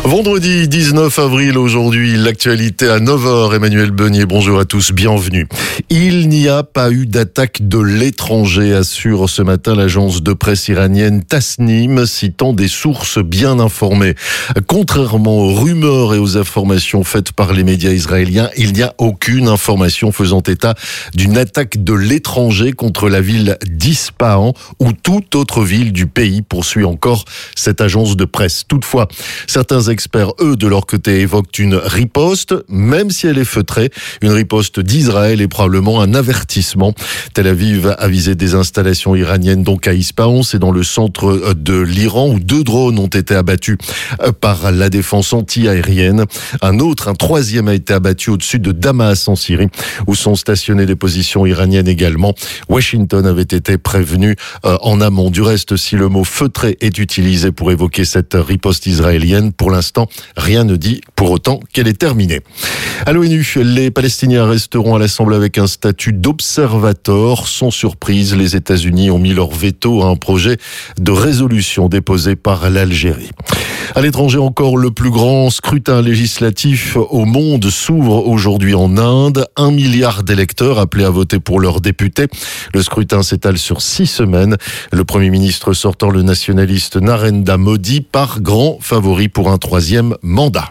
Vendredi 19 avril, aujourd'hui, l'actualité à 9h. Emmanuel Beunier, bonjour à tous, bienvenue. Il n'y a pas eu d'attaque de l'étranger, assure ce matin l'agence de presse iranienne Tasnim, citant des sources bien informées. Contrairement aux rumeurs et aux informations faites par les médias israéliens, il n'y a aucune information faisant état d'une attaque de l'étranger contre la ville d'Ispahan ou toute autre ville du pays, poursuit encore cette agence de presse. Toutefois, certains experts, eux, de leur côté, évoquent une riposte, même si elle est feutrée. Une riposte d'Israël est probablement un avertissement. Tel Aviv a visé des installations iraniennes donc à Ispahan, c'est dans le centre de l'Iran, où 2 drones ont été abattus par la défense anti-aérienne. Un troisième a été abattu au-dessus de Damas en Syrie, où sont stationnées des positions iraniennes également. Washington avait été prévenu en amont. Du reste, si le mot feutré est utilisé pour évoquer cette riposte israélienne, pour l'instant, rien ne dit pour autant qu'elle est terminée. À l'ONU, les Palestiniens resteront à l'Assemblée avec un statut d'observateur. Sans surprise, les États-Unis ont mis leur veto à un projet de résolution déposé par l'Algérie. À l'étranger encore, le plus grand scrutin législatif au monde s'ouvre aujourd'hui en Inde. 1 milliard d'électeurs appelés à voter pour leurs députés. Le scrutin s'étale sur 6 semaines. Le Premier ministre sortant, le nationaliste Narendra Modi, part grand favori pour un 3e mandat.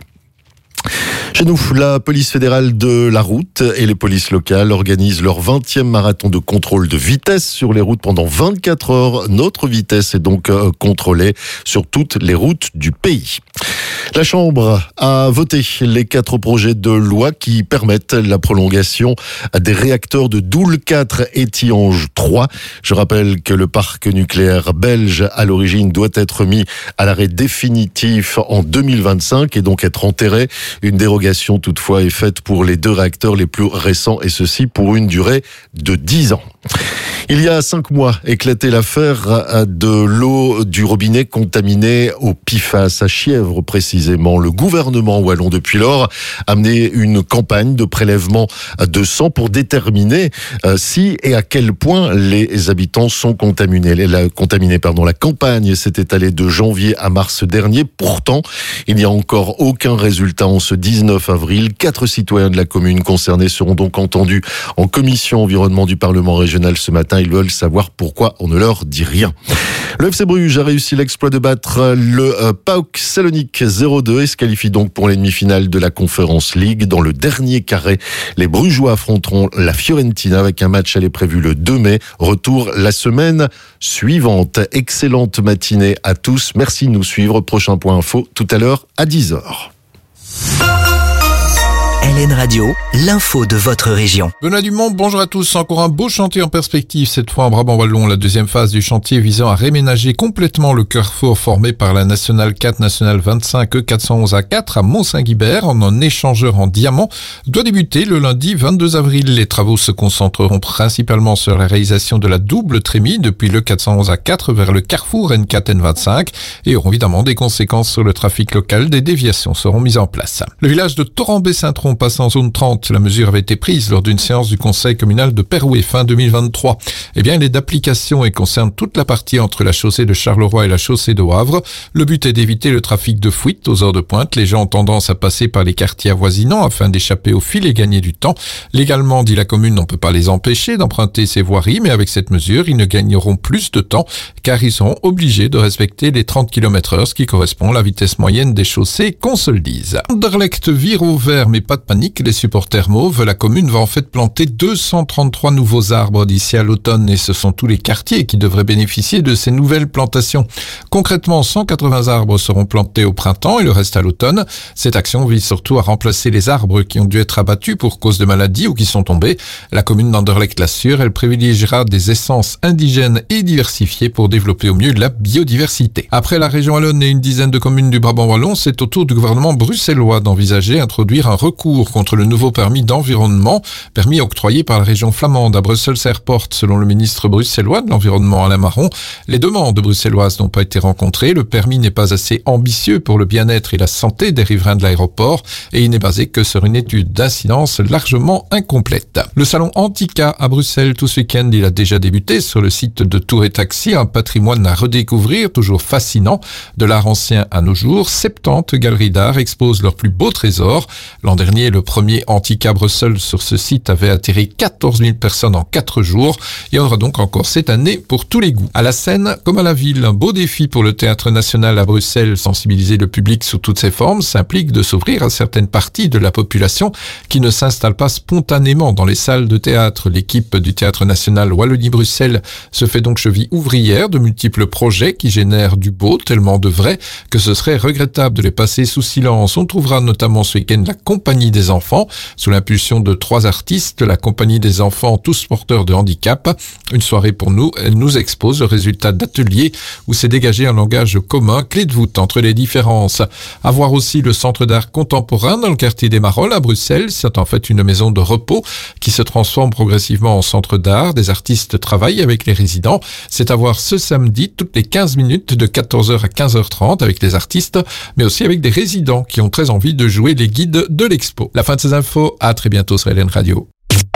Chez nous, la police fédérale de la route et les polices locales organisent leur 20e marathon de contrôle de vitesse sur les routes pendant 24 heures. Notre vitesse est donc contrôlée sur toutes les routes du pays. La Chambre a voté les 4 projets de loi qui permettent la prolongation des réacteurs de Doel 4 et Tihange 3. Je rappelle que le parc nucléaire belge à l'origine doit être mis à l'arrêt définitif en 2025 et donc être enterré. Une dérogation toutefois est faite pour les 2 réacteurs les plus récents et ceci pour une durée de 10 ans. Il y a 5 mois, éclatait l'affaire de l'eau du robinet contaminée au PFAS à Chièvre précisément. Le gouvernement wallon depuis lors a mené une campagne de prélèvement de sang pour déterminer si et à quel point les habitants sont contaminés. La campagne s'est étalée de janvier à mars dernier. Pourtant, il n'y a encore aucun résultat en ce 19 avril. 4 citoyens de la commune concernée seront donc entendus en commission environnement du Parlement régional ce matin. Ils veulent savoir pourquoi on ne leur dit rien. Le FC Bruges a réussi l'exploit de battre le PAOK Salonique 0-2 et se qualifie donc pour les demi-finales de la Conference League. Dans le dernier carré, les Brugeois affronteront la Fiorentina avec un match aller prévu le 2 mai. Retour la semaine suivante. Excellente matinée à tous. Merci de nous suivre. Prochain point info tout à l'heure à 10h. LN Radio, l'info de votre région. Benoît Dumont, bonjour à tous. Encore un beau chantier en perspective, cette fois en Brabant-Wallon. La deuxième phase du chantier visant à réménager complètement le carrefour formé par la Nationale 4, Nationale 25, E411A4 à Mont-Saint-Guibert en un échangeur en diamant doit débuter le lundi 22 avril. Les travaux se concentreront principalement sur la réalisation de la double trémie depuis le 411A4 vers le carrefour N4-N25 et auront évidemment des conséquences sur le trafic local. Des déviations seront mises en place. Le village de Torrambé-Saint-Tron passe en zone 30. La mesure avait été prise lors d'une séance du conseil communal de Perouet fin 2023. Elle est d'application et concerne toute la partie entre la chaussée de Charleroi et la chaussée de Wavre. Le but est d'éviter le trafic de fuite aux heures de pointe. Les gens ont tendance à passer par les quartiers avoisinants afin d'échapper au fil et gagner du temps. Légalement, dit la commune, on ne peut pas les empêcher d'emprunter ces voiries, mais avec cette mesure, ils ne gagneront plus de temps car ils seront obligés de respecter les 30 km/h, ce qui correspond à la vitesse moyenne des chaussées, qu'on se le dise. Anderlecht vire au vert, mais pas de panique, les supporters mauves, la commune va en fait planter 233 nouveaux arbres d'ici à l'automne et ce sont tous les quartiers qui devraient bénéficier de ces nouvelles plantations. Concrètement, 180 arbres seront plantés au printemps et le reste à l'automne. Cette action vise surtout à remplacer les arbres qui ont dû être abattus pour cause de maladies ou qui sont tombés. La commune d'Anderlecht l'assure, elle privilégiera des essences indigènes et diversifiées pour développer au mieux la biodiversité. Après la région wallonne et une dizaine de communes du Brabant wallon, c'est au tour du gouvernement bruxellois d'envisager d'introduire un recours recours contre le nouveau permis d'environnement, permis octroyé par la région flamande à Brussels Airport. Selon le ministre bruxellois de l'Environnement Alain Marron, les demandes bruxelloises n'ont pas été rencontrées. Le permis n'est pas assez ambitieux pour le bien-être et la santé des riverains de l'aéroport et il n'est basé que sur une étude d'incidence largement incomplète. Le salon Antica à Bruxelles tout ce week-end, il a déjà débuté sur le site de Tour et Taxi, un patrimoine à redécouvrir, toujours fascinant. De l'art ancien à nos jours, 70 galeries d'art exposent leurs plus beaux trésors. L'an dernier, le premier Antica Bruxelles sur ce site avait attiré 14 000 personnes en 4 jours. Il y en aura donc encore cette année pour tous les goûts. À la Seine, comme à la ville, un beau défi pour le Théâtre National à Bruxelles. Sensibiliser le public sous toutes ses formes s'implique de s'ouvrir à certaines parties de la population qui ne s'installe pas spontanément dans les salles de théâtre. L'équipe du Théâtre National Wallonie-Bruxelles se fait donc cheville ouvrière de multiples projets qui génèrent du beau, tellement de vrai que ce serait regrettable de les passer sous silence. On trouvera notamment ce week-end la Compagnie des enfants, sous l'impulsion de 3 artistes, la Compagnie des enfants, tous porteurs de handicap. Une soirée pour nous, elle nous expose le résultat d'ateliers où s'est dégagé un langage commun, clé de voûte entre les différences. À voir aussi le Centre d'art contemporain dans le quartier des Marolles à Bruxelles. C'est en fait une maison de repos qui se transforme progressivement en centre d'art. Des artistes travaillent avec les résidents. C'est à voir ce samedi, toutes les 15 minutes de 14h à 15h30 avec les artistes, mais aussi avec des résidents qui ont très envie de jouer les guides de l'expo. La fin de ces infos, à très bientôt sur LN Radio.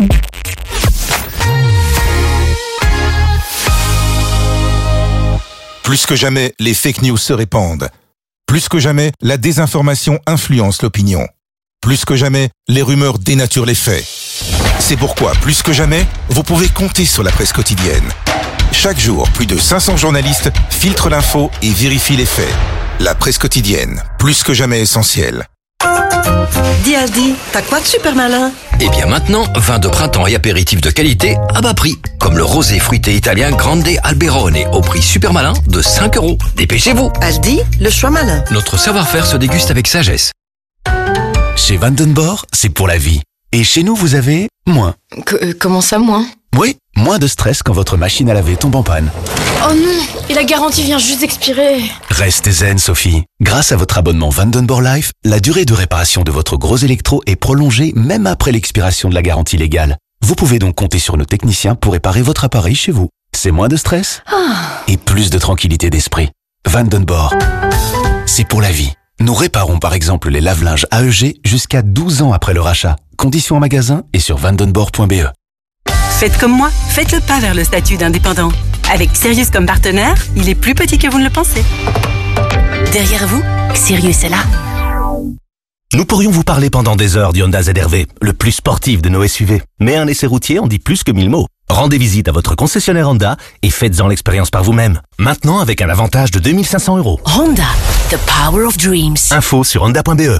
Plus que jamais, les fake news se répandent. Plus que jamais, la désinformation influence l'opinion. Plus que jamais, les rumeurs dénaturent les faits. C'est pourquoi, plus que jamais, vous pouvez compter sur la presse quotidienne. Chaque jour, plus de 500 journalistes filtrent l'info et vérifient les faits. La presse quotidienne, plus que jamais essentielle. Dis Aldi, t'as quoi de super malin? Eh bien maintenant, vin de printemps et apéritifs de qualité à bas prix. Comme le rosé fruité italien Grande Alberone au prix super malin de 5 €. Dépêchez-vous. Aldi, le choix malin. Notre savoir-faire se déguste avec sagesse. Chez Vandenborg, c'est pour la vie. Et chez nous, vous avez moins. Comment ça, moins? Oui, moins de stress quand votre machine à laver tombe en panne. Oh non, et la garantie vient juste d'expirer. Restez zen, Sophie. Grâce à votre abonnement Vandenborg Life, la durée de réparation de votre gros électro est prolongée même après l'expiration de la garantie légale. Vous pouvez donc compter sur nos techniciens pour réparer votre appareil chez vous. C'est moins de stress et plus de tranquillité d'esprit. Vandenborg, c'est pour la vie. Nous réparons par exemple les lave-linges AEG jusqu'à 12 ans après le rachat. Conditions en magasin et sur vandenborg.be. Faites comme moi, faites le pas vers le statut d'indépendant. Avec Sirius comme partenaire, il est plus petit que vous ne le pensez. Derrière vous, Sirius est là. Nous pourrions vous parler pendant des heures du Honda ZR-V, le plus sportif de nos SUV. Mais un essai routier en dit plus que 1000 mots. Rendez visite à votre concessionnaire Honda et faites-en l'expérience par vous-même. Maintenant avec un avantage de 2500 €. Honda, the power of dreams. Info sur honda.be.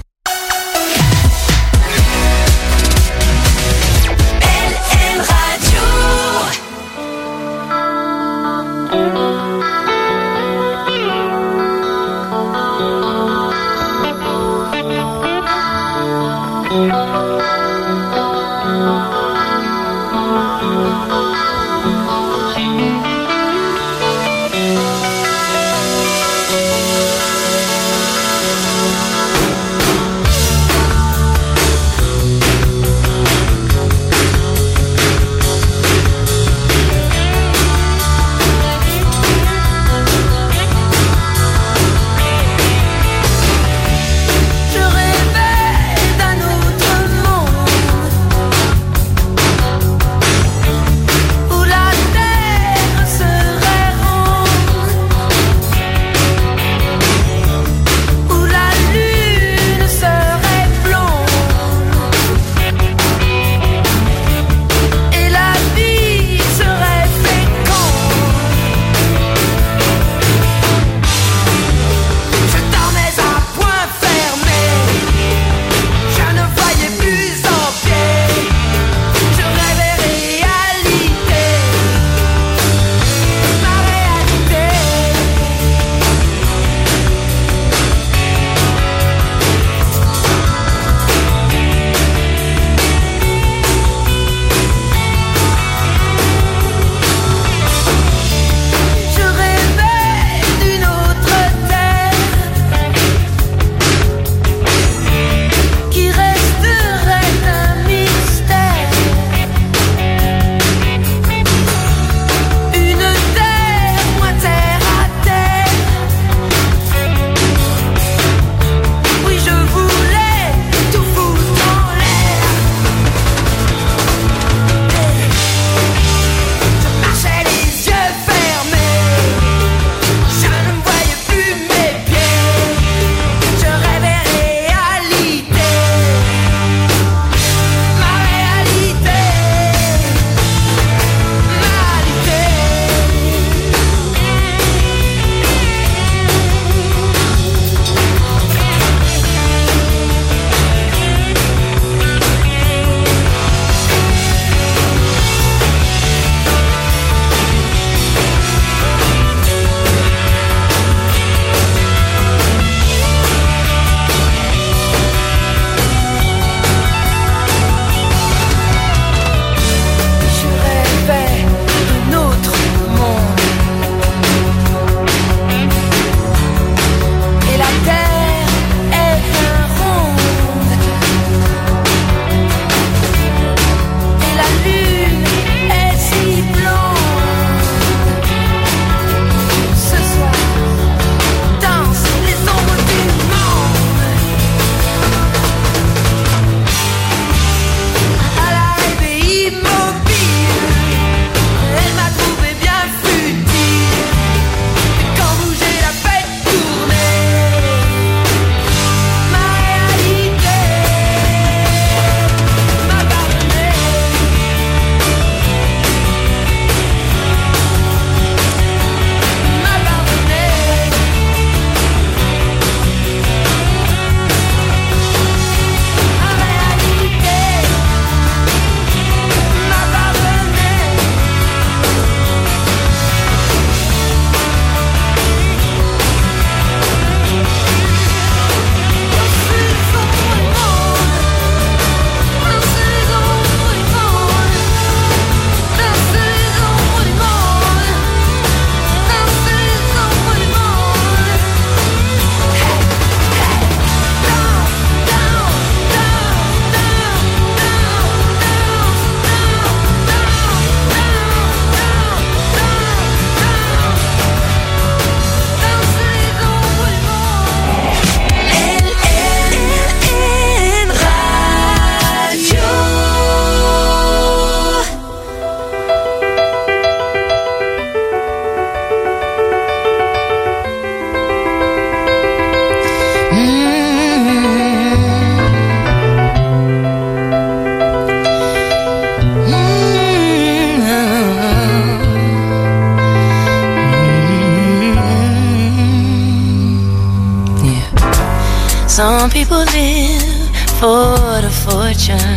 Some people live for the fortune.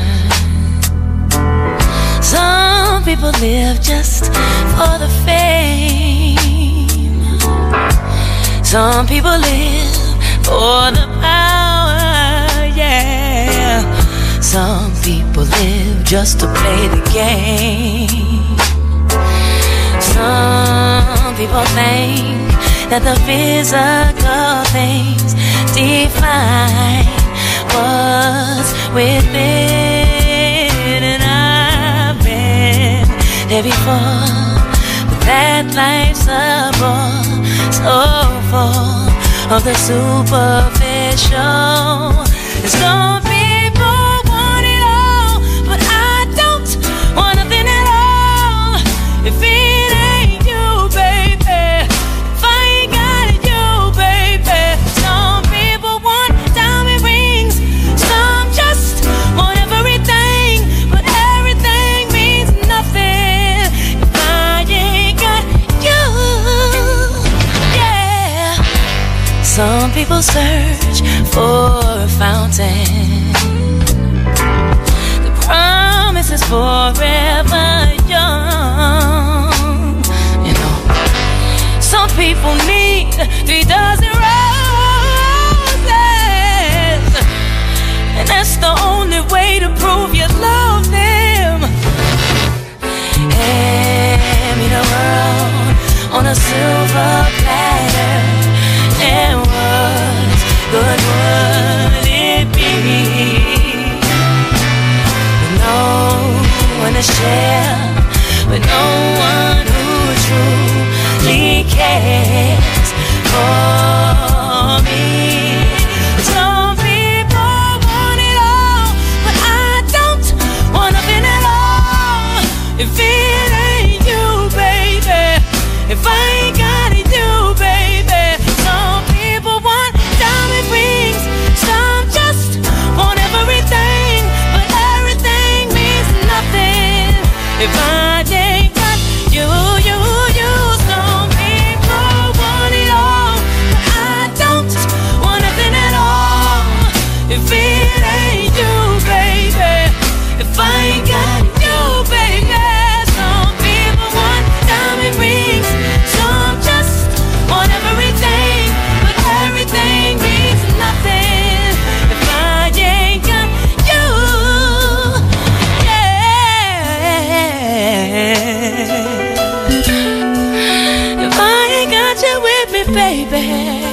Some people live just for the fame. Some people live for the power, yeah. Some people live just to play the game. Some people think that the physical things define what's within, and I've been there before, but that life's a bore, so full of the superficial. And some people want it all, but I don't want nothing at all. If it ain't you, baby, if I ain't got it, you, baby. Some people want diamond rings, some just want everything, but everything means nothing if I ain't got you, yeah. Some people search for a fountain, the promise is forever young. You know, some people need 3 dozen roses, and that's the only way to prove you love them. Hand me the world on a silver platter, and what good would it be with no one to share, with no one who truly cares for me? Some people want it all, but I don't want nothing at all. If it ain't you, baby, if I ain't got it, you, baby. Some people want diamond rings, some just want everything, but everything means nothing if I ain't got you, you, you. Some people want it all, but I don't want nothing at all. If it ain't you, baby, if I ain't got you, baby. Some people want diamond rings, some just want everything, but everything means nothing if I ain't got you, yeah. If I ain't got you with me, baby,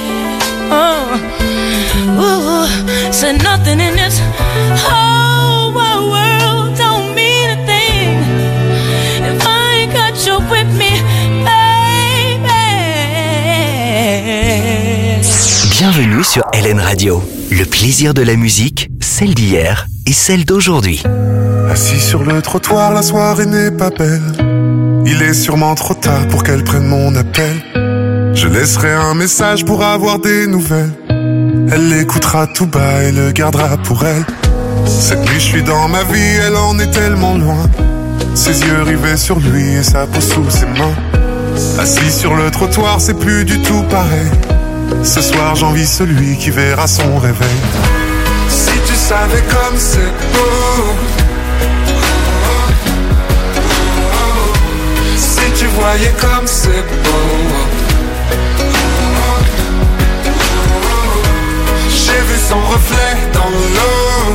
ooh, said nothing in this whole wide world don't mean a thing if I ain't got you with me, baby. Bienvenue sur LN Radio. Le plaisir de la musique, celle d'hier et celle d'aujourd'hui. Assis sur le trottoir, la soirée n'est pas belle. Il est sûrement trop tard pour qu'elle prenne mon appel. Je laisserai un message pour avoir des nouvelles. Elle l'écoutera tout bas et le gardera pour elle. Cette nuit je suis dans ma vie, elle en est tellement loin. Ses yeux rivés sur lui et sa peau sous ses mains. Assis sur le trottoir, c'est plus du tout pareil. Ce soir j'envie celui qui verra son réveil. Si tu savais comme c'est beau, si tu voyais comme c'est beau. J'ai vu son reflet dans l'eau.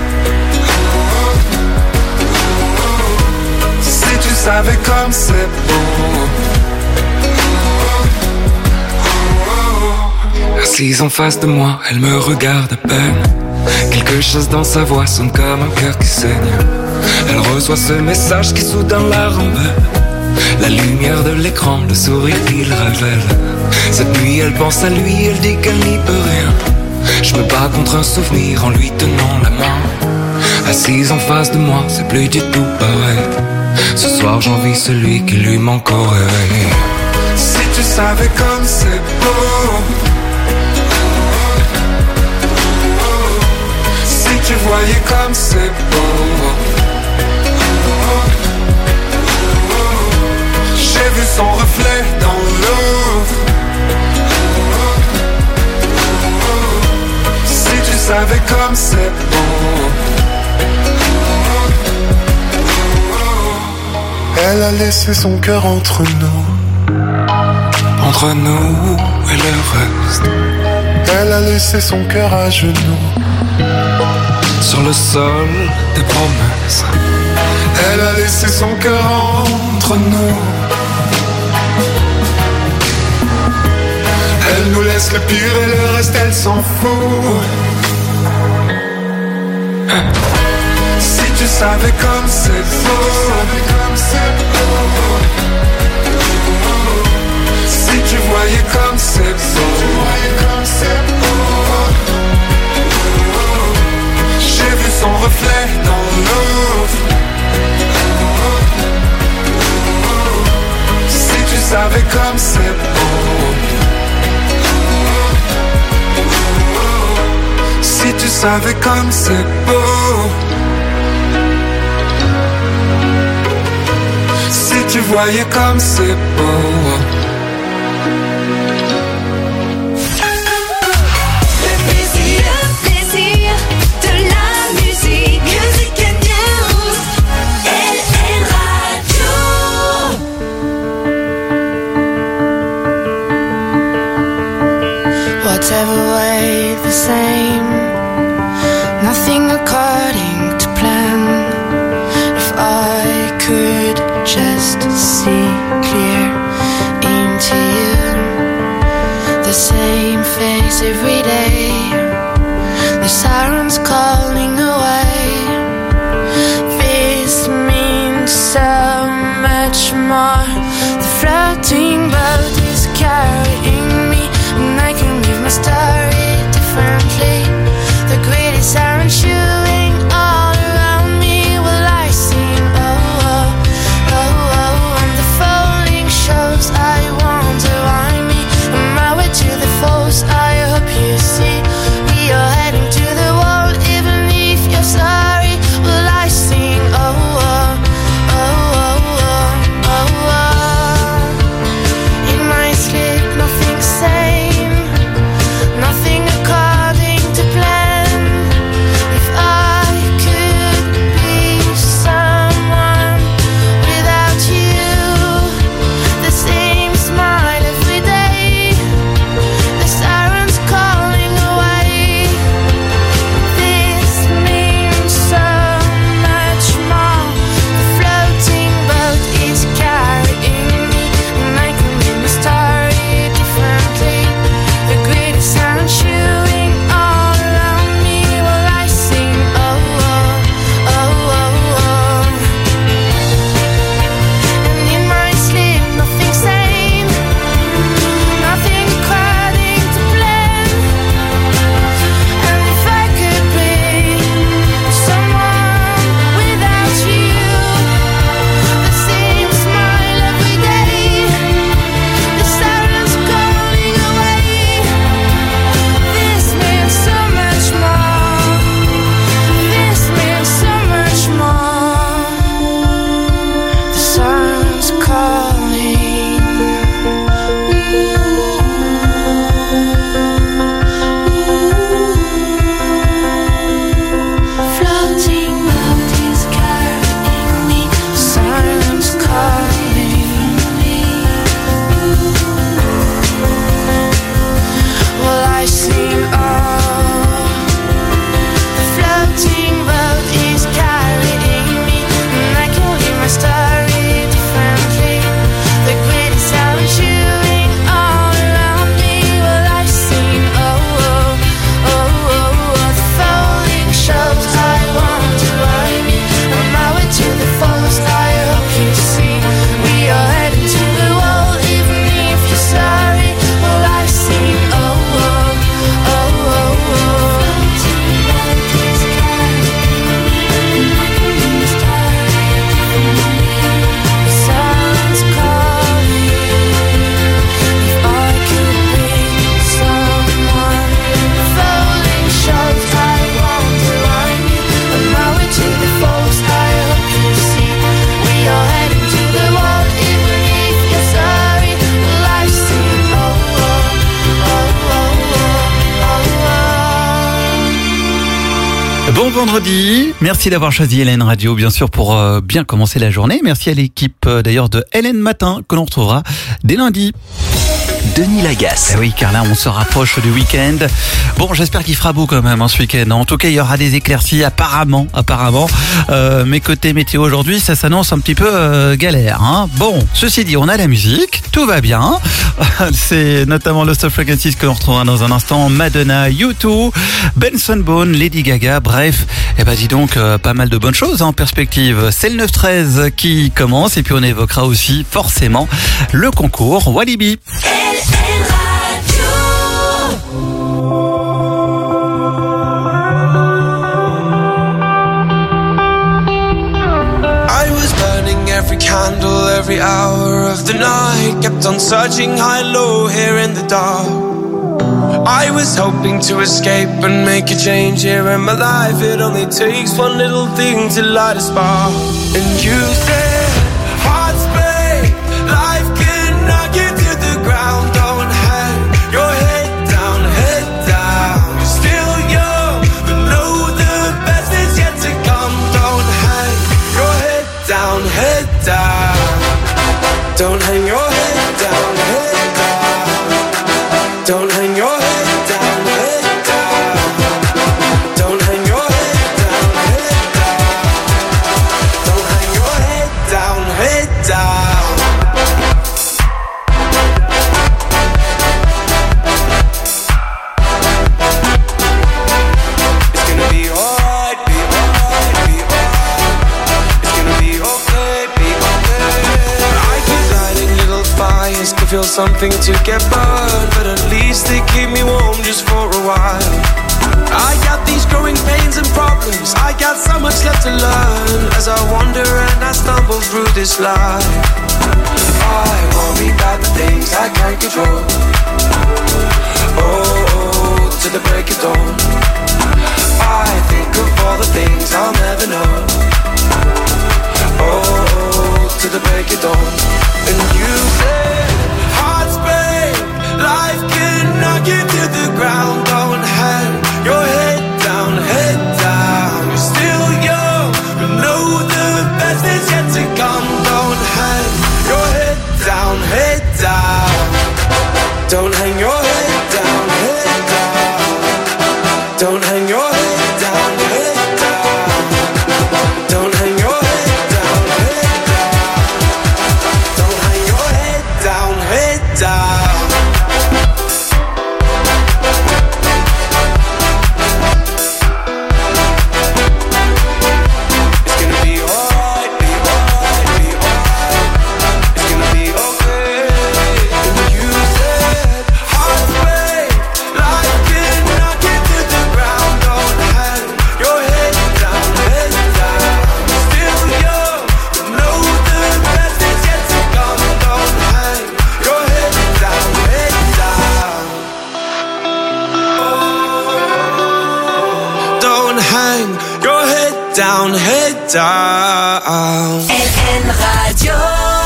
Si tu savais comme c'est beau. Assise en face de moi, elle me regarde à peine. Quelque chose dans sa voix sonne comme un cœur qui saigne. Elle reçoit ce message qui soudain la rembelle. La lumière de l'écran, le sourire qu'il révèle. Cette nuit elle pense à lui, elle dit qu'elle n'y peut rien. Je me bats contre un souvenir en lui tenant la main. Assise en face de moi, c'est plus du tout pareil. Ce soir j'envie celui qui lui manque au réveil. Si tu savais comme c'est beau. voyais comme c'est beau. J'ai vu son reflet dans l'eau. Si tu savais comme c'est beau. Elle a laissé son cœur entre nous. Entre nous et le reste. Elle a laissé son cœur à genoux. Sur le sol des promesses. Elle a laissé son cœur entre nous. Elle nous laisse le pire et le reste elle s'en fout. Si tu savais comme c'est beau. Si tu voyais comme c'est beau. J'ai vu son reflet dans l'eau. Si tu savais comme c'est beau. Si tu savais comme c'est beau. Si tu voyais comme c'est beau. Whatever way the same, nothing according to plan. If I could just see clear into you, the same face every day, the sirens calling away. This means so much more. The floating boat is carrying me, and I can live my story differently. The greedy siren chewing all around me while I sing, oh, oh, oh, oh. And the falling shows, I wonder why me. On my way to the falls, I hope you see. We are heading to the wall, even if you're sorry. Will I sing, oh, oh, oh, oh, oh, oh, oh. In Bon vendredi, merci d'avoir choisi LN Radio, bien sûr, pour bien commencer la journée. Merci à l'équipe d'ailleurs de LN Matin, que l'on retrouvera dès lundi. Denis Lagasse. Eh oui, car là, on se rapproche du week-end. Bon, j'espère qu'il fera beau quand même ce week-end. En tout cas, il y aura des éclaircies apparemment. Mais côté météo aujourd'hui, ça s'annonce un petit peu galère. Hein. Bon, ceci dit, on a la musique, tout va bien. C'est notamment Lost of Frequencies que l'on retrouvera dans un instant. Madonna, U2, Benson Boone, Lady Gaga. Bref, dis donc, pas mal de bonnes choses en perspective. C'est le 9-13 qui commence et puis on évoquera aussi forcément le concours Walibi. Every candle, every hour of the night, kept on searching high, low, here in the dark. I was hoping to escape and make a change here in my life. It only takes one little thing to light a spark. And you said, hearts break, life can knock you to the ground. Don't hang your head down, head down. You're still young, but know the best is yet to come. Don't hang your head down, head down. Don't hang your head down, head down. Don't hang your head down, head down. Don't hang your head down, head down. Don't hang your head down, head down. It's gonna be alright, be alright, be alright. It's gonna be okay, be okay. I keep lighting little fires to feel something to get burned, but at least they keep me warm just for a while. I got these growing pains and problems, I got so much left to learn as I wander and I stumble through this life. I worry about the things I can't control. Oh, to the break of dawn. I think of all the things I'll never know. Oh, to the break of dawn. And you said, hearts break, life can knock you to the ground. Don't hang your head down, head down. You're still young, but know the best is yet to come. Don't hang your head down, head down. Don't hang your head down, head down. Don't hang your head down, head down. Don't hang your head down, head down. Don't hang your head down, head down. Down, head down. LN Radio.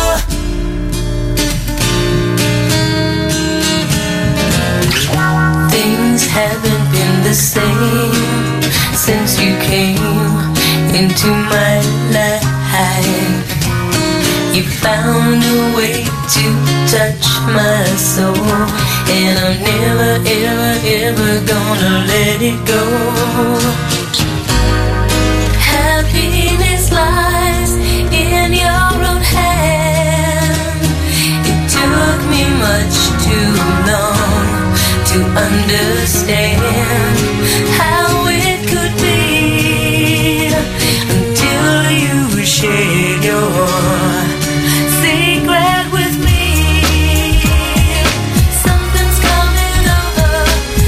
Things haven't been the same since you came into my life. You found a way to touch my soul, and I'm never, ever, ever gonna let it go. Happiness lies in your own hand. It took me much too long to understand how it could be until you shared your secret with me. Something's coming over.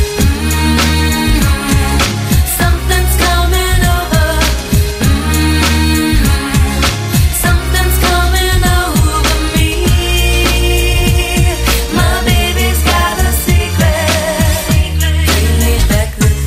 Something's coming over. Something's coming over me. My baby's got a secret. Bring me back the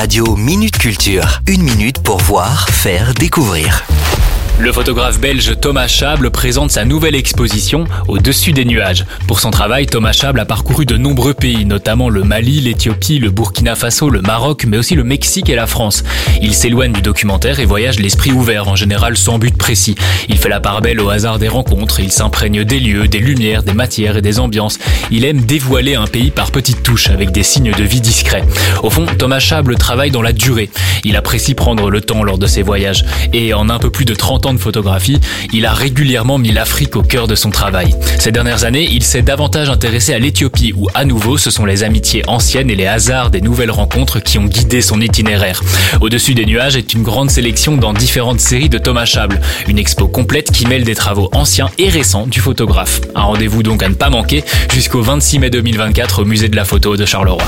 Radio Minute Culture. 1 minute pour voir, faire, découvrir. Le photographe belge Thomas Chable présente sa nouvelle exposition Au-dessus des nuages. Pour son travail, Thomas Chable a parcouru de nombreux pays, notamment le Mali, l'Éthiopie, le Burkina Faso, le Maroc, mais aussi le Mexique et la France. Il s'éloigne du documentaire et voyage l'esprit ouvert, en général sans but précis. Il fait la part belle au hasard des rencontres, il s'imprègne des lieux, des lumières, des matières et des ambiances. Il aime dévoiler un pays par petites touches, avec des signes de vie discrets. Au fond, Thomas Chable travaille dans la durée. Il apprécie prendre le temps lors de ses voyages. Et en un peu plus de 30 ans de photographie, il a régulièrement mis l'Afrique au cœur de son travail. Ces dernières années, il s'est davantage intéressé à l'Éthiopie où, à nouveau, ce sont les amitiés anciennes et les hasards des nouvelles rencontres qui ont guidé son itinéraire. Au-dessus des nuages est une grande sélection dans différentes séries de Thomas Chable. Une expo complète qui mêle des travaux anciens et récents du photographe. Un rendez-vous donc à ne pas manquer jusqu'au 26 mai 2024 au musée de la photo de Charleroi.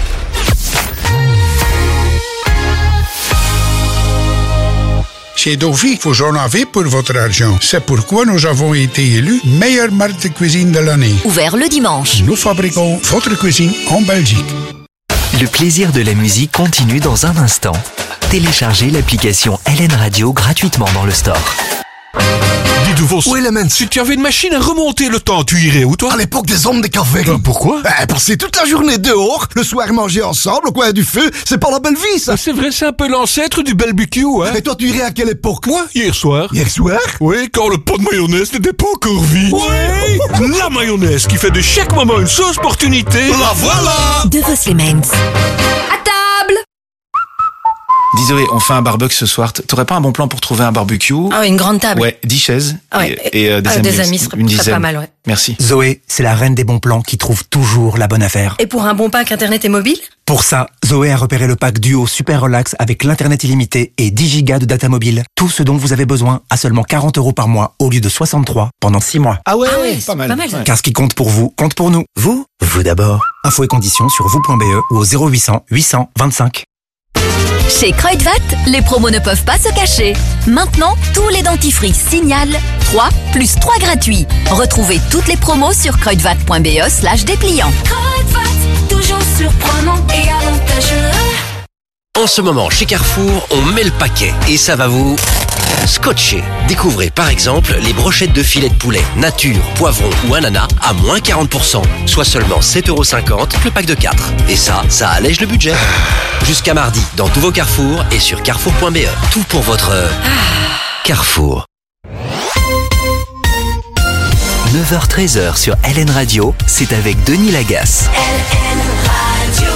Chez Dovi, vous en avez pour votre argent. C'est pourquoi nous avons été élus meilleure marque de cuisine de l'année. Ouvert le dimanche. Nous fabriquons votre cuisine en Belgique. Le plaisir de la musique continue dans un instant. Téléchargez l'application LN Radio gratuitement dans le store. Où est la main? Si tu avais une machine à remonter le temps, tu irais où, toi? À l'époque des hommes des cavernes. Pourquoi? Passer toute la journée dehors, le soir manger ensemble au coin du feu, c'est pas la belle vie, ça. C'est vrai, c'est un peu l'ancêtre du barbecue, hein. Et toi, tu irais à quelle époque? Moi, hier soir. Hier soir? Oui, quand le pot de mayonnaise n'était pas encore vide. Oui. La mayonnaise qui fait de chaque moment une sauce opportunité. La voilà. De Vos Lemens. À table! Dis Zoé, on fait un barbecue ce soir. T'aurais pas un bon plan pour trouver un barbecue? Ah, une grande table. Ouais, 10 chaises. Ouais. Et des amis serait une dizaine. pas mal, ouais. Merci. Zoé, c'est la reine des bons plans qui trouve toujours la bonne affaire. Et pour un bon pack internet et mobile? Pour ça, Zoé a repéré le pack Duo Super Relax avec l'internet illimité et 10 gigas de data mobile. Tout ce dont vous avez besoin à seulement 40 € par mois au lieu de 63 pendant 6 mois. Ah ouais, pas mal. Ouais. Car ce qui compte pour vous, compte pour nous. Vous d'abord. Infos et conditions sur vous.be ou au 0800 800 25. Chez Kruidvat, les promos ne peuvent pas se cacher. Maintenant, tous les dentifrices signalent 3 plus 3 gratuits. Retrouvez toutes les promos sur kruidvat.be/dépliant. Kruidvat, toujours surprenant et avantageux. En ce moment, chez Carrefour, on met le paquet et ça va vous scotcher. Découvrez par exemple les brochettes de filet de poulet nature, poivron ou ananas à moins 40%, soit seulement 7,50 € le pack de 4. Et ça allège le budget. Jusqu'à mardi, dans tous vos Carrefour et sur carrefour.be. Tout pour votre Carrefour. 9h-13h sur LN Radio, c'est avec Denis Lagasse. LN Radio.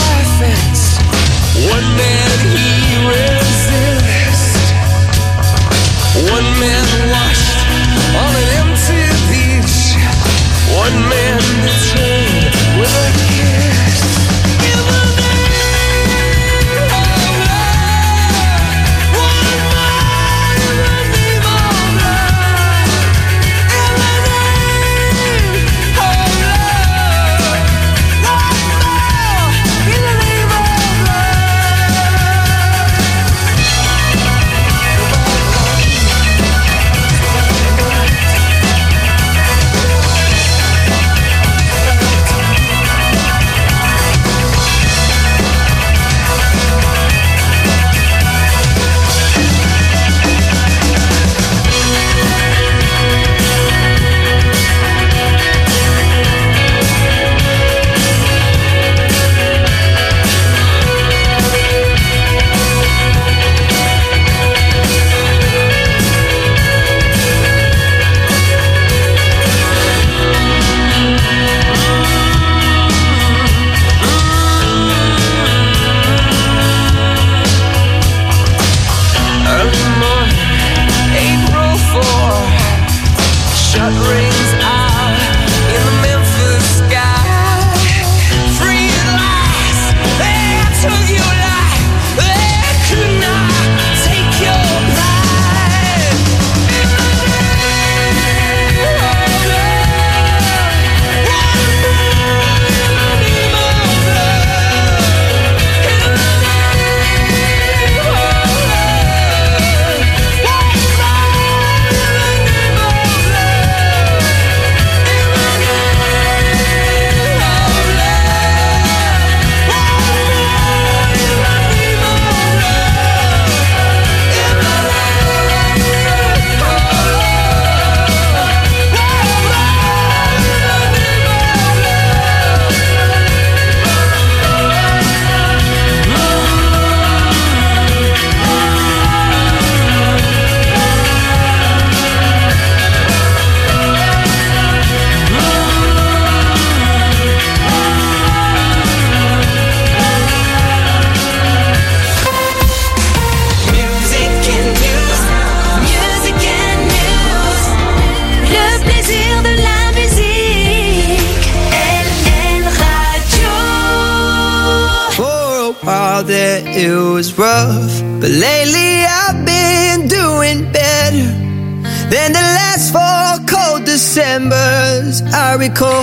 One man he resists. rings out in the Memphis sky. Free at last, they took your life. They could not take your pride. In my name of that it was rough, but lately I've been doing better than the last 4 cold Decembers I recall.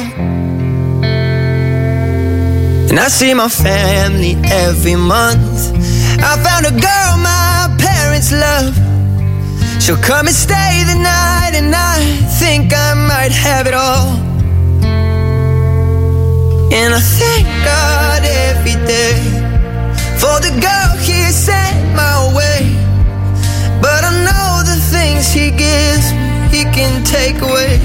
And I see my family every month. I found a girl my parents love. She'll come and stay the night, and I think I might have it all. And I thank God every day for the girl he sent my way. But I know the things he gives me, he can take away.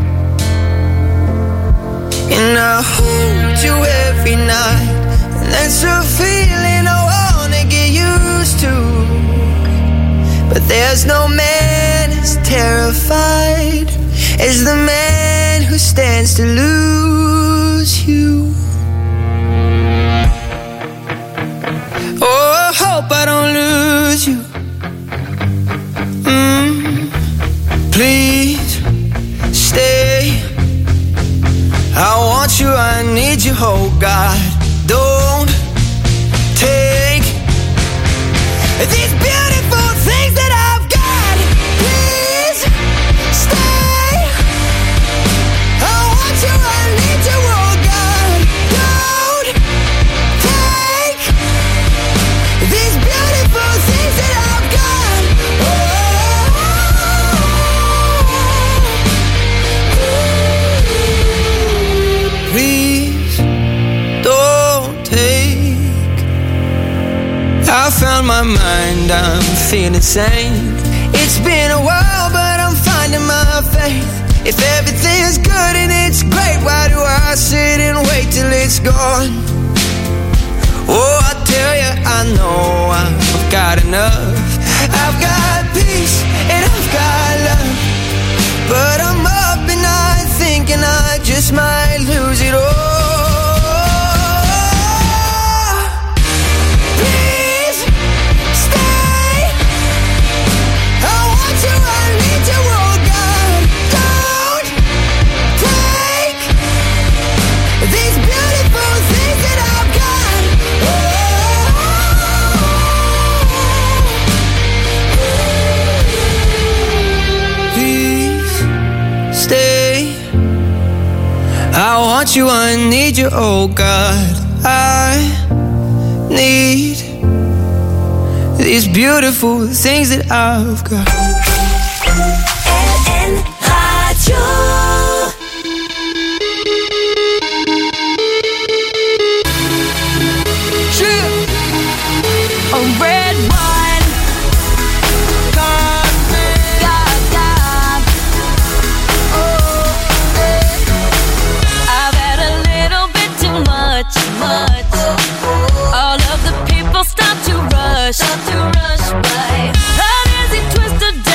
And I hold you every night, and that's a feeling I wanna get used to. But there's no man as terrified as the man who stands to lose you. Oh, I hope I don't lose you. Please stay. I want you, I need you, oh God. Don't take these beautiful things that I've got. Please stay. I want you, I need you, oh God. Don't take these beautiful things that I've got. Please don't take. I found my mind, I'm feeling sane. It's been a while, but I'm finding my faith. If everything's good and it's great, why do I sit and wait till it's gone? Oh, I tell you, I know I've got enough. I've got peace and I've got love. But I'm up and I'm thinking I just might lose it all. Please stay. I want you, I need you, oh God. Don't take these beautiful things that I've got. Please stay. I want you, I need you, oh God. I need these beautiful things that I've got. LN Radio. A red wine. God, God. Oh, I've had a little bit too much. All of the people start to rush by. How does it twist a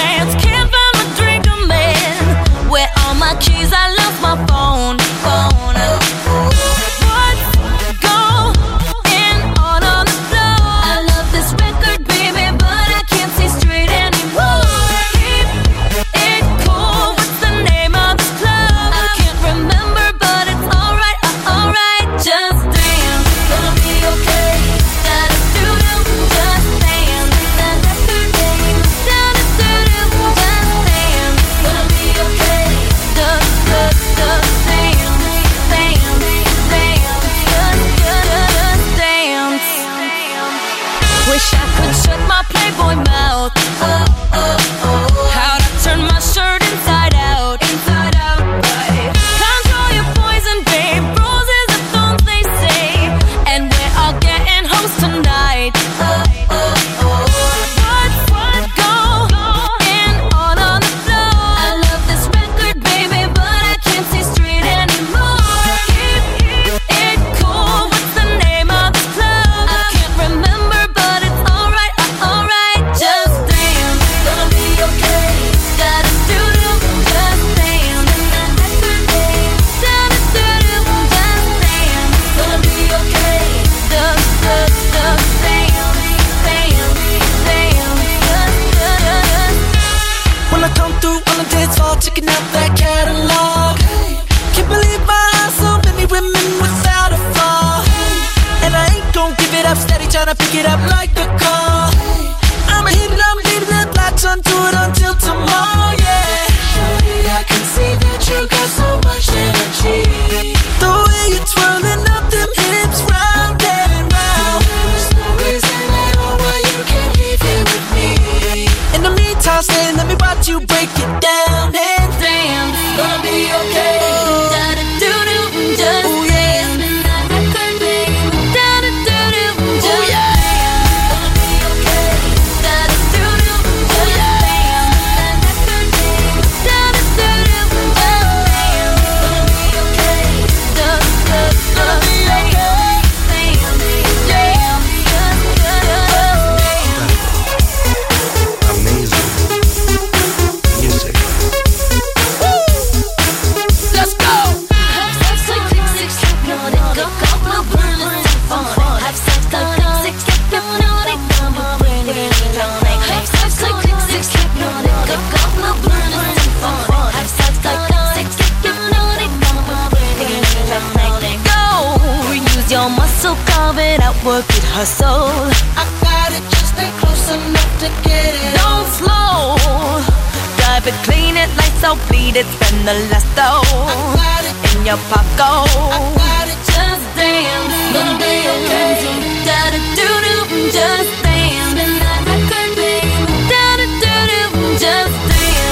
it up like a call. I'ma hit it, latch onto it until tomorrow, yeah. Shorty, I can see that you got so much energy. The way you're twirling up them hips round and round. There's no reason at all why you can't leave here with me. In the meantime, stay, let me watch you break it down. And damn, it's gonna be okay. Just work it, hustle. I got it, just stay close enough to get it. Don't slow, drive it, clean it, lights out, bleed it, spend the last dough. I got it in your pocket. I got it, just dance, gonna be okay. Da-da-do-do, just dance, and I could be. Da-da-do-do, just dance.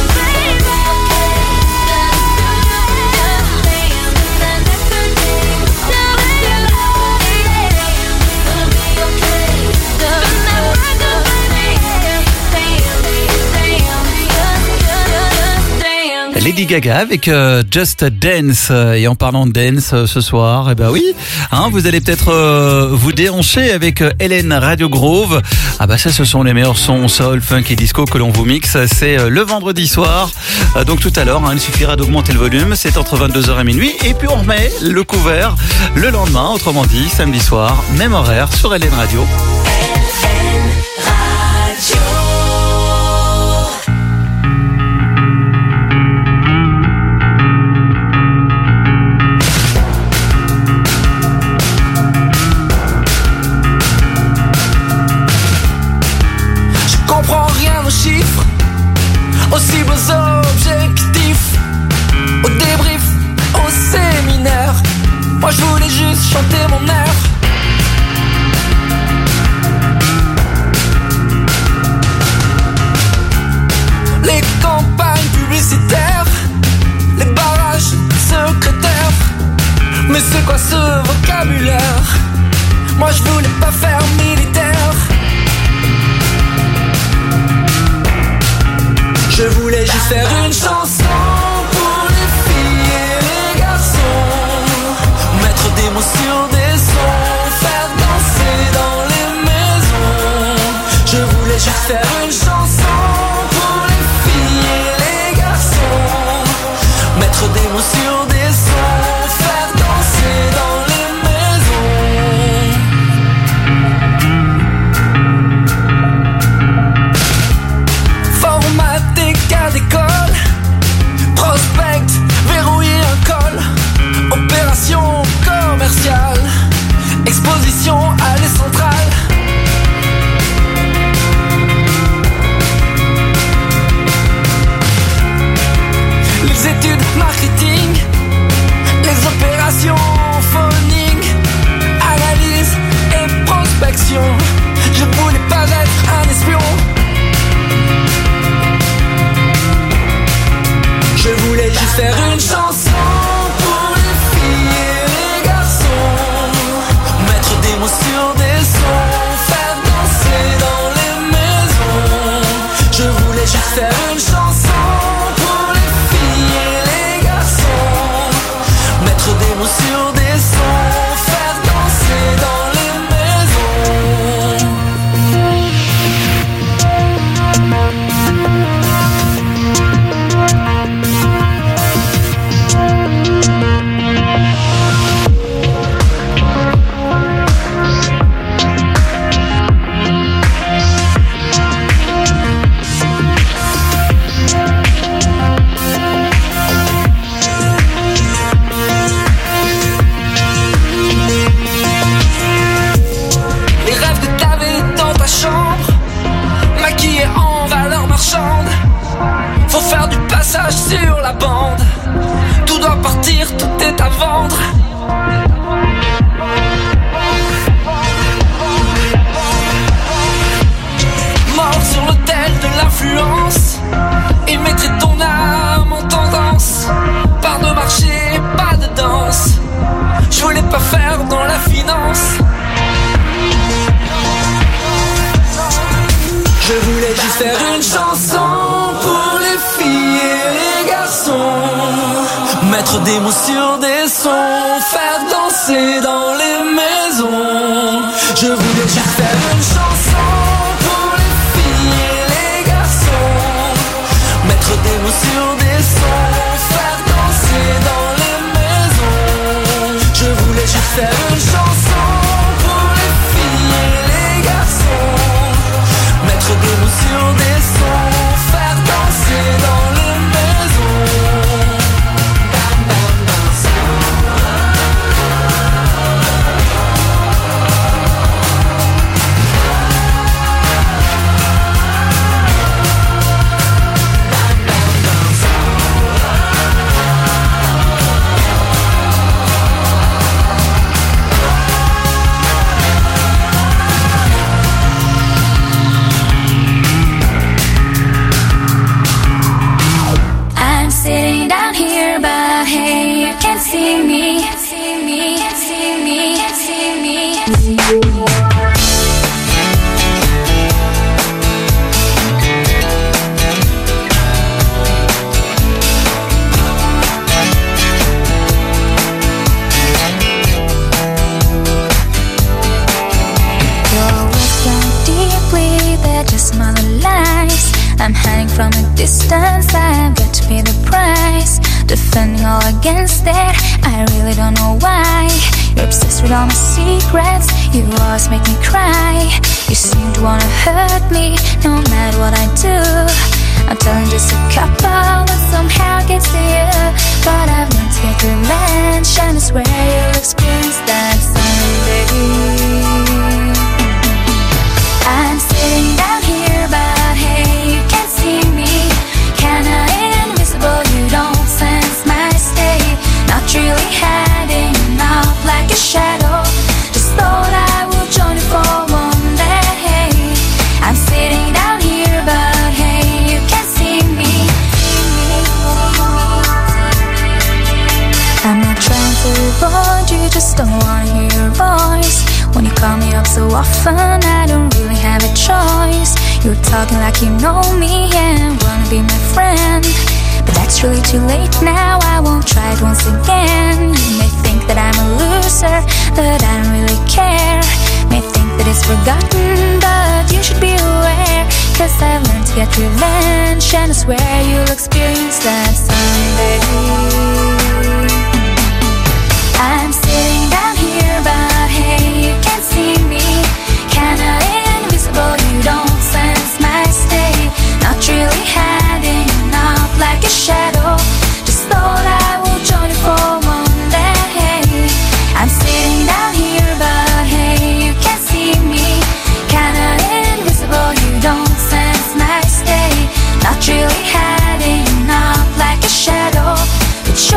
Lady Gaga avec Just Dance. Et en parlant de dance ce soir, eh ben oui, hein, vous allez peut-être vous déhancher avec Hélène Radio Grove. Ah bah ça, ce sont les meilleurs sons soul, funk et disco que l'on vous mixe. C'est le vendredi soir. Donc tout à l'heure, hein, il suffira d'augmenter le volume. C'est entre 22h et minuit. Et puis on remet le couvert le lendemain, autrement dit samedi soir, même horaire sur Hélène Radio. Aussi beaux objectifs, au débrief, au séminaire. Moi je voulais juste chanter mon air. Les campagnes publicitaires, les barrages secrétaires. Mais c'est quoi ce vocabulaire? Moi je voulais pas faire militaire. Je voulais juste faire une chanson pour les filles et les garçons. Mettre des mots sur des sons, faire danser dans les maisons. Je voulais juste faire une chanson pour les filles et les garçons. Mettre des mots sur des sons, faire danser dans les d'école, prospect, verrouiller un col, opération commerciale, exposition allée centrale. Les études marketing, mentir, tout est à vendre. Mort sur l'autel de l'influence, et mettrai ton âme en tendance. Part de marché, pas de danse. Je voulais pas faire dans la finance. Je voulais juste faire une chanson pour les filles et les garçons. Mettre des mots sur des sons, faire danser dans les maisons. Je voulais juste faire une chanson pour les filles et les garçons. Mettre des mots sur des sons, faire danser dans les maisons. Je voulais juste faire une chanson pour les filles et les garçons. Mettre des mots sur des sons, faire danser dans les maisons. Sitting down here, but hey, you can't see me. See me, see me, see me. Your words go deeply, they're just my lies. I'm hiding from a distance, I've got to pay the price. Defending all against it, I really don't know why. You're obsessed with all my secrets, you always make me cry. You seem to wanna hurt me, no matter what I do. I'm telling just a couple that somehow gets to you. But I've learned to get revenge, and I swear you'll experience that someday. I'm sitting down here, but hey, you can't see me. Kinda invisible, you don't sense my state. Not really hiding out like a shadow. Just thought I would join you for one day. I'm sitting down here, but hey, you can't see me. I'm not trying to avoid you, just don't wanna hear your voice. When you call me up so often, I don't really have a choice. You're talking like you know me and wanna be my friend. But that's really too late now, I won't try it once again. You may think that I'm a loser, but I don't really care. May think that it's forgotten, but you should be aware. Cause I've learned to get revenge, and I swear you'll experience that someday. I'm sitting down here, but hey, you can't see me. Kinda invisible, you don't sense my state. Not really hiding out like a shadow. Just thought I would join you for one day. I'm sitting down here, but hey, you can't see me. Kinda invisible, you don't sense my state. Not really hiding out like a shadow. But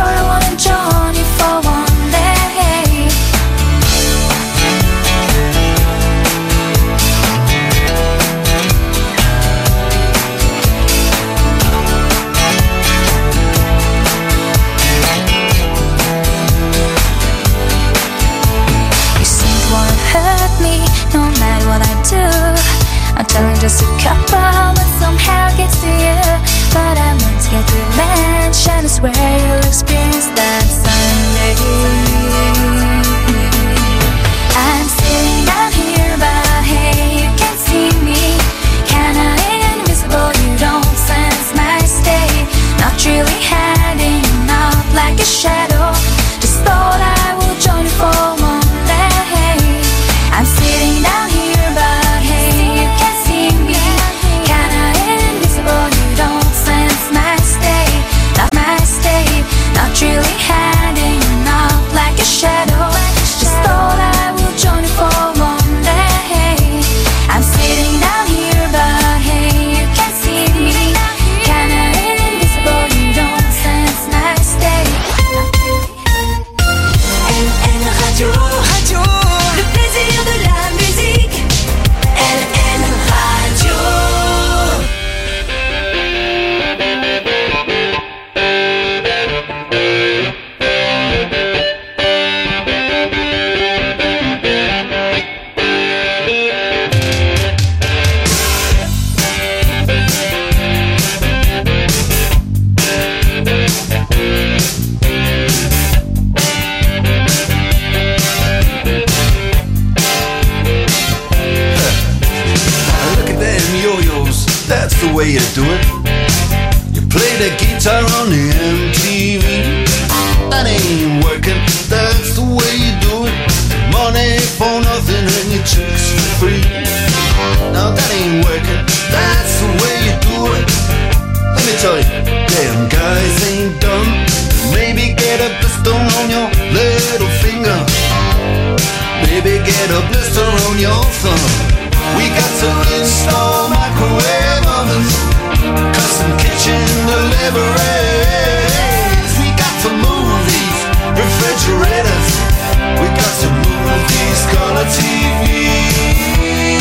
on your little finger. Maybe get a blister on your thumb. We got to install microwave ovens, custom kitchen deliveries. We got to move these refrigerators. We got to move these color TVs.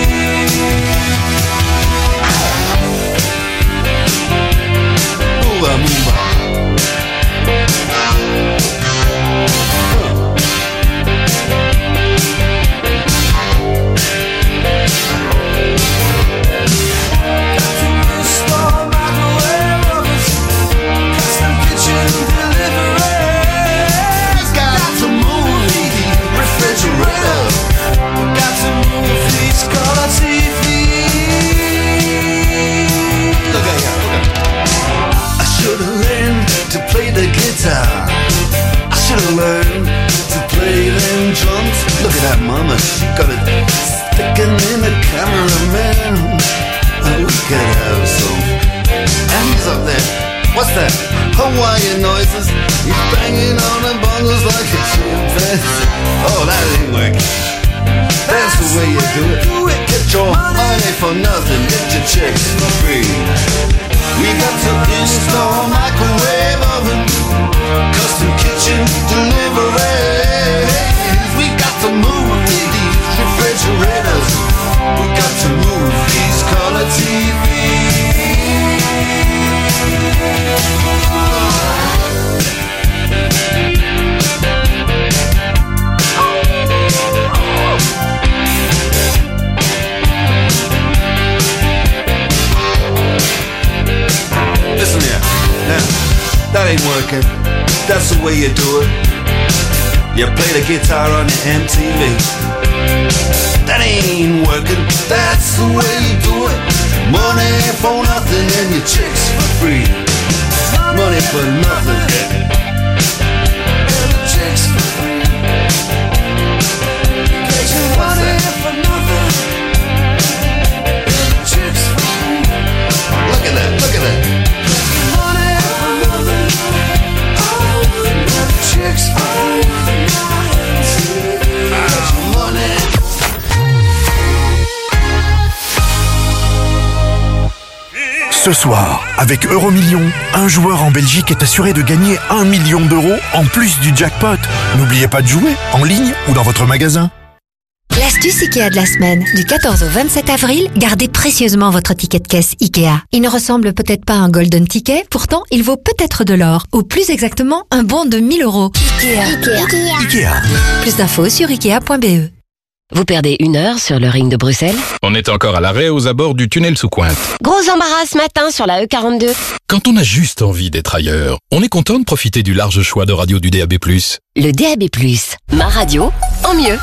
Move on, move on. I should've learned to play them drums. Look at that mama, she got it sticking in the cameraman. Oh, we could have some hands up there. What's that? Hawaiian noises. He's banging on the bongos like a chimpanzee. Oh, that ain't working. That's the way you do it. Get your money for nothing, get your chicks for free. We got to install microwave oven, custom kitchen deliveries. We got to move these refrigerators. We got to move these color TVs. Listen here, now, that ain't working. That's the way you do it. You play the guitar on your MTV. That ain't working. That's the way you do it. Money for nothing and your chicks for free. Money for nothing and your chicks for free. Get your money for nothing and your chicks for free. Look at that, look at that. Ce soir, avec Euromillions, un joueur en Belgique est assuré de gagner 1 million d'euros en plus du jackpot. N'oubliez pas de jouer, en ligne ou dans votre magasin. L'astuce Ikea de la semaine, du 14 au 27 avril, gardez précieusement votre ticket de caisse Ikea. Il ne ressemble peut-être pas à un golden ticket, pourtant il vaut peut-être de l'or. Ou plus exactement, un bon de 1 000 €. Ikea. Plus d'infos sur ikea.be. Vous perdez 1 heure sur le ring de Bruxelles? On est encore à l'arrêt aux abords du tunnel sous Cointe. Gros embarras ce matin sur la E42. Quand on a juste envie d'être ailleurs, on est content de profiter du large choix de radio du DAB+. Le DAB+, ma radio en mieux.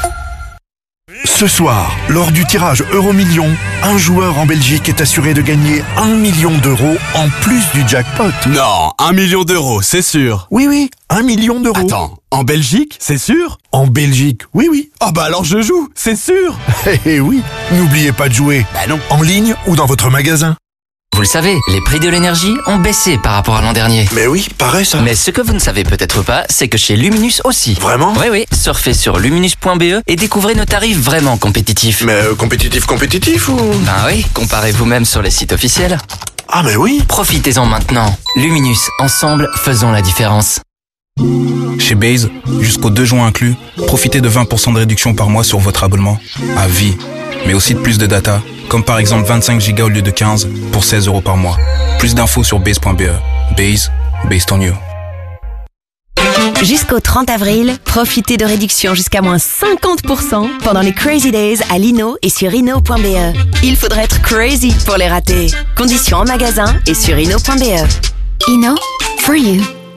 Ce soir, lors du tirage Euromillions, un joueur en Belgique est assuré de gagner 1 million d'euros en plus du jackpot. Non, 1 million d'euros, c'est sûr. Oui, 1 million d'euros. Attends, en Belgique, c'est sûr? En Belgique, oui. Ah bah alors je joue, c'est sûr. Eh oui, n'oubliez pas de jouer. Bah non. En ligne ou dans votre magasin. Vous le savez, les prix de l'énergie ont baissé par rapport à l'an dernier. Mais oui, pareil ça. Mais ce que vous ne savez peut-être pas, c'est que chez Luminus aussi. Vraiment? Oui, surfez sur luminus.be et découvrez nos tarifs vraiment compétitifs. Mais compétitif ou? Ben oui, comparez vous-même sur les sites officiels. Ah mais oui. Profitez-en maintenant. Luminus, ensemble, faisons la différence. Chez Base, jusqu'au 2 juin inclus, profitez de 20% de réduction par mois sur votre abonnement. À vie. Mais aussi de plus de data, comme par exemple 25 Go au lieu de 15 pour 16 € par mois. Plus d'infos sur base.be. Base, based on you. Jusqu'au 30 avril, profitez de réductions jusqu'à moins 50% pendant les Crazy Days à Lino et sur Inno.be. Il faudrait être crazy pour les rater. Conditions en magasin et sur Inno.be. Inno, for you.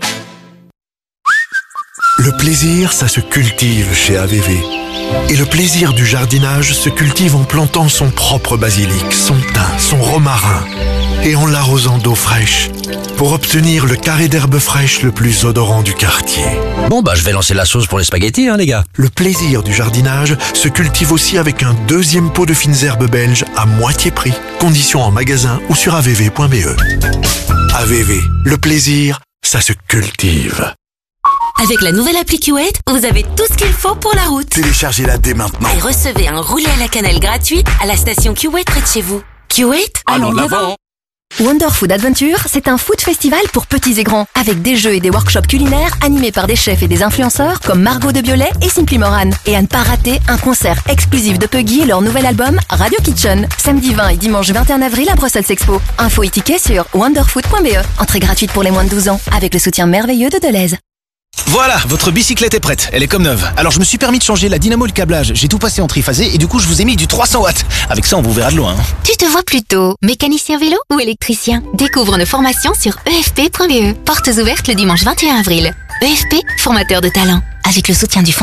Le plaisir, ça se cultive chez AVV. Et le plaisir du jardinage se cultive en plantant son propre basilic, son thym, son romarin et en l'arrosant d'eau fraîche pour obtenir le carré d'herbe fraîche le plus odorant du quartier. Bon je vais lancer la sauce pour les spaghettis les gars. Le plaisir du jardinage se cultive aussi avec un 2e pot de fines herbes belges à moitié prix. Conditions en magasin ou sur avv.be. AVV, le plaisir, ça se cultive. Avec la nouvelle appli Q8, vous avez tout ce qu'il faut pour la route. Téléchargez-la dès maintenant. Et recevez un roulé à la cannelle gratuit à la station Q8 près de chez vous. Q8, allons de l'avant. Wonder Food Adventure, c'est un food festival pour petits et grands, avec des jeux et des workshops culinaires animés par des chefs et des influenceurs comme Margot de Biolay et Simply Moran. Et à ne pas rater, un concert exclusif de Puggy et leur nouvel album Radio Kitchen. Samedi 20 et dimanche 21 avril à Brussels Expo. Info et tickets sur wonderfood.be. Entrée gratuite pour les moins de 12 ans, avec le soutien merveilleux de Deleuze. Voilà, votre bicyclette est prête, elle est comme neuve. Alors je me suis permis de changer la dynamo et le câblage, j'ai tout passé en triphasé et du coup je vous ai mis du 300 watts. Avec ça on vous verra de loin. Tu te vois plutôt mécanicien vélo ou électricien? Découvre nos formations sur efp.be. Portes ouvertes le dimanche 21 avril. EFP, formateur de talent. Avec le soutien du Fonds